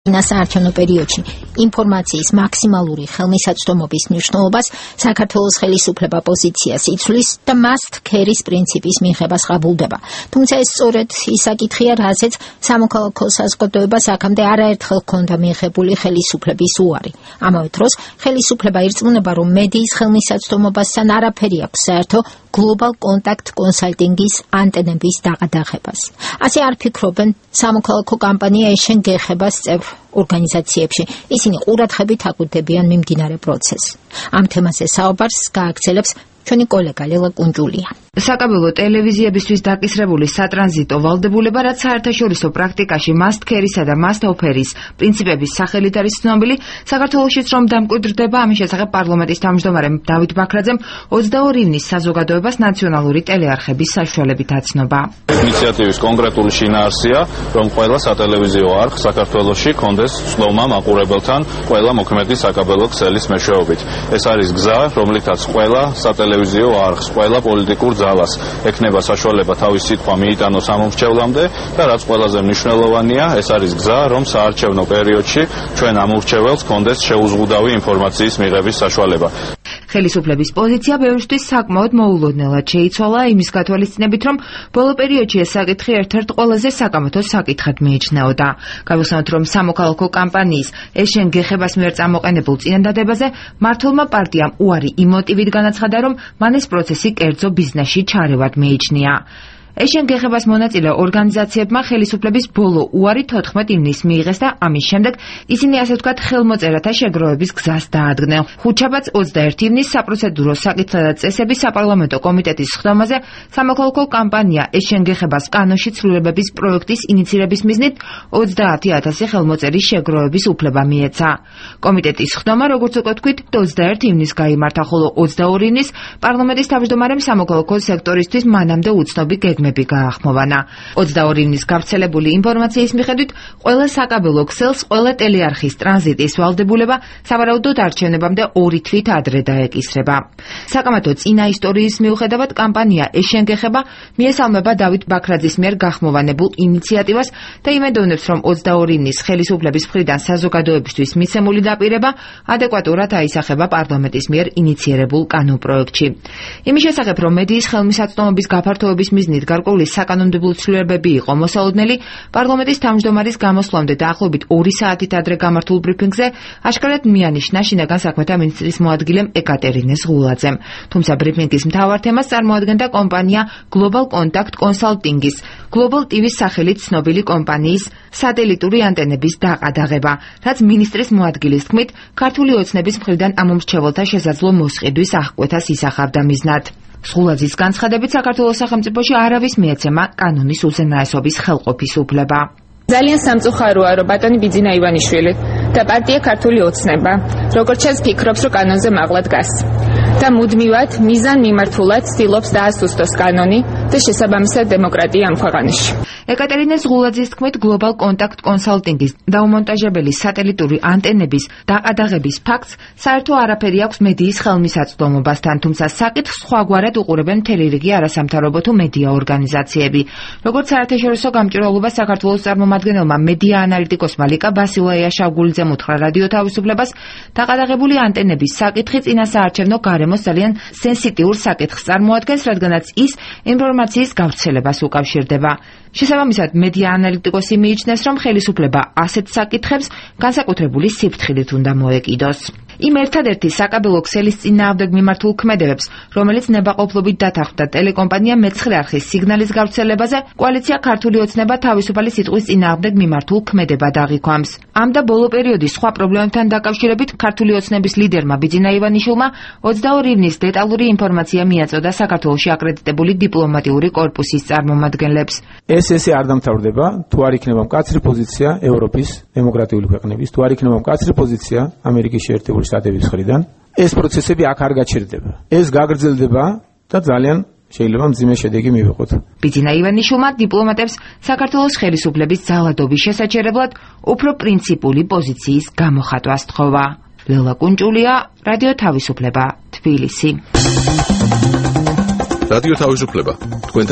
საარჩევნო პერიოდში ინფორმაციის მაქსიმალური ხელმისაწვდომობის მნიშვნელობას საქართველოს ხელისუფლება პოზიციას იცვლის და must carry-ის პრინციპის მიღებას ყაბულდება. თუმცა ეს სწორედ ის საკითხია, რაზეც სამოქალაქო საზოგადოებას აქამდე არაერთხელ ჰქონდა მიღებული ხელისუფლების უარი. ამავე დროს ხელისუფლება ირწმუნება, რომ მედიის ხელმისაწვდომობასთან არაფერი აქვს საერთო Global Contact Consulting-ის ანტენების დაყადაღებას. ასე არ ფიქრობენ სამოქალაქო კამპანია ეშენ გეხებას წევრ ორგანიზაციებში. ისინი ყურადღებით აკვირდებიან მიმდინარე პროცესს. ამ თემაზე საუბარს გააგრძელებს ჩვენი კოლეგა ლელა კუნჯულია. საკაბელო ტელევიზიებისთვის დაკისრებული სატრანზიტო ვალდებულება, რაც საერთაშორისო პრაქტიკაში must carry-სა და must offer-ის პრინციპების სახელით არის ცნობილი, საქართველოშიც რომ დამკვიდრდება, ამის შესახებ პარლამენტის თავმჯდომარემ დავით ბაქრაძემ 22 ივნის საზოგადოებას ნაციონალური ტელეარხების საშუალებით აცნობა. ინიციატივის კონკრეტული შინაარსია, რომ ყველა სატელევიზიო არხ საქართველოში კონდეს ცნობა მაყურებელთან ყველა მოქმედი საკაბელო ქსელის მეშვეობით. ეს არის გზა, რომლითაც ყველა სატელევიზიო არხს, ყველა პოლიტიკურ ძალას ექნება საშუალება თავის სიტყვა მიიტანოს ამომრჩევლამდე და რაც ყველაზე მნიშვნელოვანია, ეს არის გზა, რომ საარჩევნო პერიოდში ჩვენ ამომრჩეველს კონდეს შეუზღუდავი ინფორმაციის მიღების საშუალება. ხელისუფლების პოზიცია ბევრისთვის საკმაოდ მოულოდნელად შეიცვალა იმის გათვალისწინებით, რომ ბოლო პერიოდში ეს საკითხი ერთ-ერთ ყველაზე საკამათო საკითხად მიიჩნეოდა. გავიხსენოთ, რომ სამოქალაქო კამპანიის ეშენ გეხებას მიერ წამოყენებულ წინადადებაზე მმართველმა პარტიამ უარი იმ მოტივით განაცხადა, რომ მან ეს პროცესი კერძო ბიზნესში ჩარევად მიიჩნია. ეშენ გეხებას მონაწილე ორგანიზაციებმა ხელისუფლების ბოლო უარი 14 ივნისს მიიღეს და ამის შემდეგ ისინი ასე ვთქვათ ხელმოწერათა შეგროვების გზას დაადგნენ. ხუთშაბათს 21 ივნისს საპროცედურო საკითხთა და წესების საპარლამენტო კომიტეტის ხდომაზე სამოქალაქო კამპანია ეშენ გეხებას კანონში ცვლილებების პროექტის ინიცირების მიზნით 30,000 ხელმოწერის შეგროვების უფლება მიეცა. კომიტეტის ხდომა, როგორც უკვე თქვით, 21 ივნისს გაიმართა, ხოლო 22 ივნისს პარლამენტის თავმჯდომარემ სამოქალაქო სექტორისთვის მანამდე უცნობი გეგმები გაახმოვანა. 22 ივნისს გავრცელებული ინფორმაციის მიხედვით, ყველა საკაბელო ქსელს, ყველა ტელეარხის ტრანზიტის ვალდებულება სავარაუდოდ არჩევნებამდე 2 თვით ადრე დაეკისრება. საკამათო წინა ისტორიის მიუხედავად, კამპანია ეშენ გეხება მიესალმება დავით ბაქრაძის მიერ გახმოვანებულ ინიციატივას და იმედოვნებს, რომ 22 ივნისს ხელისუფლების მხრიდან საზოგადოებისთვის მიცემული დაპირება ადეკვატურად აისახება პარლამენტის მიერ ინიციერებულ კანონპროექტში. იმის შესახებ, რომ მედიის ხელმისაწვდომობის გაფართოების მიზნით გარკვეული საკანონმდებლო ცვლილებები იყო მოსალოდნელი, პარლამენტის თავმჯდომარის გამოსვლამდე დაახლოებით 2 საათით ადრე გამართულ ბრიფინგზე აშკარად მიანიშნა შინაგან საქმეთა მინისტრის მოადგილემ ეკატერინე ზღულაძემ. თუმცა ბრიფინგის მთავარ თემას წარმოადგენდა კომპანია Global Contact Consulting-ის, Global TV-ის სახელით ცნობილი კომპანიის სატელიტური ანტენების დაყადაღება, რაც მინისტრის მოადგილის თქმით, ქართული ოცნების მხრიდან ამომრჩეველთა შესაძლო მოსყიდვის აღკვეთას ისახავდა მიზნად. ზღულაძის განცხადებით, საქართველოს სახელმწიფოში არავის მიეცემა კანონის უზენაესობის ხელყოფის უფლება. ძალიან სამწუხაროა, რომ ბატონი ბიძინა ივანიშვილი და პარტია ქართული ოცნება, როგორც ჩანს, ფიქრობს, რომ კანონზე მაღლა დგას და მუდმივად მიზან მიმართულად ცდილობს დაასუსტოს კანონი და შესაბამისად დემოკრატია ამ ქვეყანაში. ეკატერინე ზღულაძის თქმით, Global Contact Consulting-ის დაუმონტაჟებელი სატელიტური ანტენების დაყადაღების ფაქტს საერთო არაფერი აქვს მედიის ხელმისაწვდომობასთან, თუმცა საკითხს სხვაგვარად უყურებენ მთელი რიგი არასამთავრობო თუ მედია ორგანიზაციები. როგორც საერთაშორისო გამჭვირვალობა საქართველოს წარმომადგენელმა მედია ანალიტიკოსმა ლიკა ბასილაია-შავგულიძემ უთხრა რადიო თავისუფლებას, დაყადაღებული ანტენების საკითხი წინასაარჩევნო გარემოს ძალიან სენსიტიურ საკითხს წარმოადგენს, რადგანაც ის ინფორმაციის გავრცელებას უკავშირდება. შესაბამისად, მედია ანალიტიკოსი მიიჩნევს, რომ ხელისუფლება ასეთ საკითხებს განსაკუთრებული სიფრთხილით უნდა მოეკიდოს. იმ ერთადერთი საკაბელო ქსელის წინააღმდეგ მიმართულ ქმედებებს, რომელიც ნებაყოფლობით დათანხმდა ტელეკომპანია მეცხრე არხის სიგნალის გავრცელებაზე, კოალიცია ქართული ოცნება თავისუფალი სიტყვის წინააღმდეგ მიმართულ ქმედებად აღიქვამს. ამ და ბოლო პერიოდის სხვა პრობლემებთან დაკავშირებით ქართული ოცნების ლიდერმა ბიძინა ივანიშვილმა 22 ივნისს დეტალური ინფორმაცია მიაწოდა საქართველოში აკრედიტებული დიპლომატიური კორპუსის წარმომადგენლებს. ესე არ დამთავრდება, თუ არ იქნება მკაცრი პოზიცია ევროპის დემოკრატიული ქვეყნების, თუ არ იქნება მკაცრი პოზიცია ამერიკის შეერთებული შტატების მხრიდან, ეს პროცესები აქ არ გაჩერდება. ეს გაგრძელდება და ძალიან შეიძლება მძიმე შედეგი მივიღოთ. ბიძინა ივანიშვილმა დიპლომატებს საქართველოს ხელისუფლების ძალადობის შესაჩერებლად უფრო პრინციპული პოზიციის გამოხატვა სთხოვა. ლელა კუნჯულია, რადიო თავისუფლება, თბილისი. რადიო თავისუფლება, თქვენ